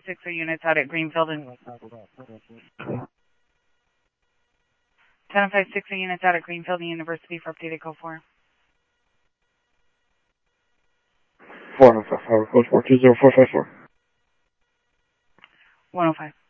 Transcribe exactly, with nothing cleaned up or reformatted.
six are units out at Greenfield and ten five six are units out at Greenfield and University for updated code four. four oh five, report four two zero four five four. one oh five.